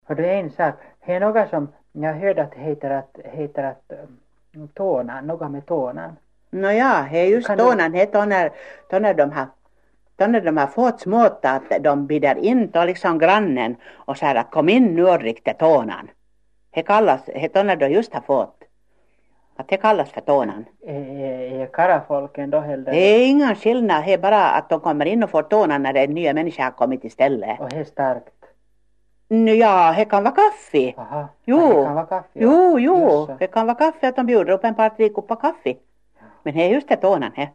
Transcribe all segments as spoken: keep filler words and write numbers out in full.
Har du en sak? Det är något som jag hörde att heter att, heter att um, tånan, något med tånan. No ja, det är just Kan tånan, det är när, när de har Då när de har fått smått att de bidar in till liksom grannen och säger att kom in nu och riktigt tånan. Det kallas, det när de just har fått. Att det kallas för tånan. Är, är karafolken då heller? Det är ingen skillnad, det är bara att de kommer in och får tånan när en nya människa har kommit istället. Och det är starkt? Nu ja, det kan vara kaffe. Aha, jo, det kan vara kaffe. Jo, jo, det kan vara kaffe att de bjuder upp en par tre koppar kaffe. Ja. Men det är just det tånan här.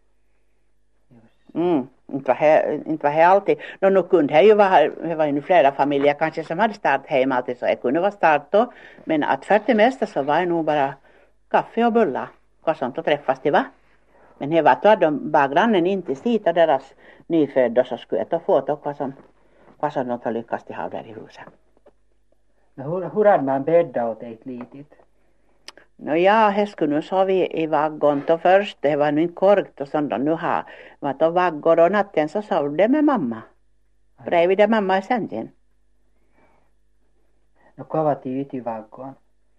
Mm. Inte var det, inte var det alltid. Nå, nu kunde det ju vara, det var ju flera familjer kanske som hade startat hem alltid så det kunde vara start då. Men att för det mesta så var det nog bara kaffe och bullar. Vad sånt att träffas det va? Men det var då de bara grannen inte sit och deras nyfödda så skulle jag få då vad som, vad som de får lyckas till ha där i huset. Men hur, hur hade man bäddat åt ett litet? Nå ja, det skulle nu så vi i vaggon då först. Det var nu inte korkt och sånt nu har. Men då vaggor och natten så sov det med mamma. Bredvid där mamma i sängen. Nå vad var det ut i vaggon?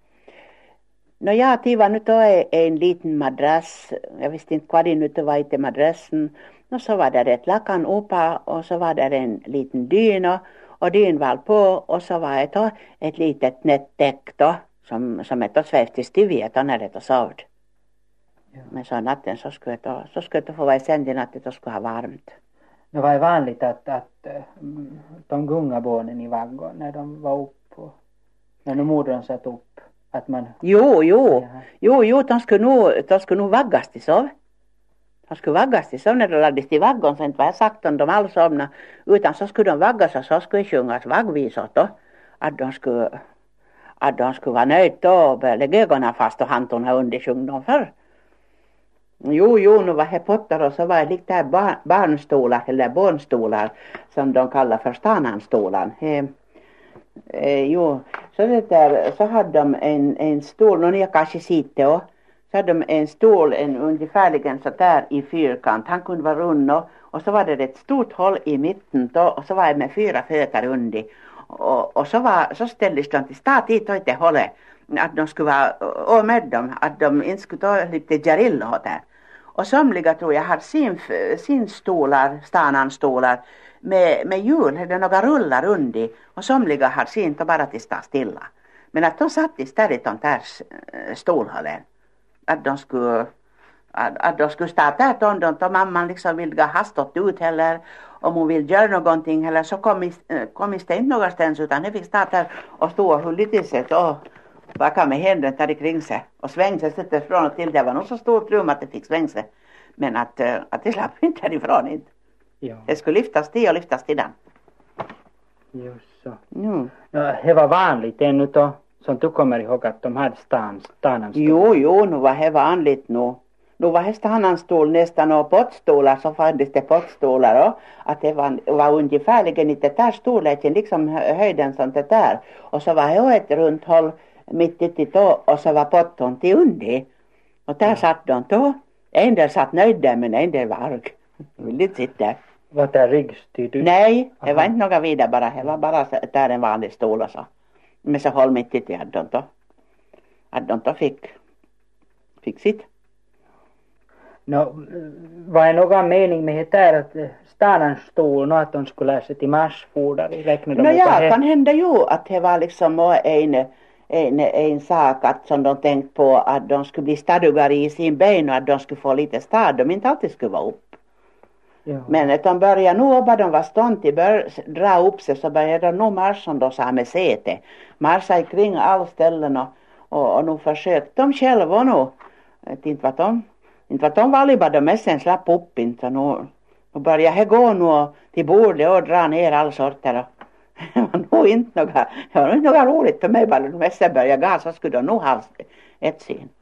Nå ja, det var nu då en liten madrass. Jag visste inte vad det nu var i till madrassen. Och så var det ett lakan uppe och så var det en liten dyna. Och dyn var på och så var det då ett litet nätdäck då. Som, som ett och svävt i stiviet och när det och sovd. Ja. Men så natten så skulle det, så skulle det få vara i sängen att det skulle ha varmt. Det var vanligt att, att de gunga barnen i vaggon när de var upp och när de modern satt upp. Att man... Jo, jo, ja. jo, jo, de skulle nog, de skulle nog vaggas till sov. De skulle vaggas till sov när de lades till vaggon så inte var jag sagt om de alla somna. Utan så skulle de vaggas och så skulle sjungas vaggvisor då. Att de skulle... att de skulle vara nöjda då och lägga ögonen fast och hantorna under sjung dem för. Jo, jo, nu var det pottar och så var det lite bar, barnstolar eller barnstolar som de kallar för stananstolar. Eh, eh, jo, så, det där, så hade de en, en stol, och jag kanske sitter och så hade de en stol en, ungefärligen så där i fyrkant. Han kunde vara rund och, och så var det ett stort håll i mitten då, och så var det med fyra fötter under. Och, och så, var, så ställdes de till start hit och inte hållet att de skulle vara och med dem, att de inte skulle ta lite gerillo där. Och somliga tror jag har sin, sin stolar, stananstolar med, med hjul, det är några rullar under och somliga har sin och bara till stå stilla. Men att de satt istället de där stolhållen, att de skulle att, att de skulle starta där om de, mamman liksom ville ha stått ut heller om hon vill göra någonting eller så kom, kom inte inte någonstans utan det fick starta och stå och höll lite sig och baka med händerna där kring sig och svängde sig sätter från och till. Det var nog så stort rum att det fick svänga sig. Men att, att det slapp inte härifrån inte. Ja. Det skulle lyftas till och lyftas till den. Just så. Mm. Ja, det var vanligt ännu då som du kommer ihåg att de hade stan, stananstol. Jo, jo, nu var det vanligt nu. Nu var det stananstol nästan och pottstolar så fanns det pottstolar och att det var, var ungefärligen inte där storleken liksom höjden som det där. Och så var det ett runt håll mitt i då och så var potten till under. Och där ja. Satt de då. En del satt nöjd där men en del var arg. Vill inte sitta där. Var det ryggstyrt? Nej, det var inte några vidare bara. Det var bara där en vanlig stol och så. Men så håll mitt i hade de då. Att de då fick, fick sitt. No, var det någon mening med det där att stananstol och att de skulle lära sig till marsfodar? No ja, kan hända ju att det var liksom en, en, en sak att som de tänkte på att de skulle bli stadigare i sin ben och att de skulle få lite stad. De inte alltid skulle vara upp. Ja. Men att de började nog bara de var stånd till bör, dra upp sig så började de nog marsch som de sa med säte. Marscha kring alla ställen och, och, och nu försökte de själva nu. Inte vad de Inte var de valliga de mest sen slapp upp inte. Nu, nu började jag gå nu till bordet och dra ner alla sorter. Det var nog inte något, det var inte något roligt för mig. Bara de mest började gå så skulle de nog ha ett syn.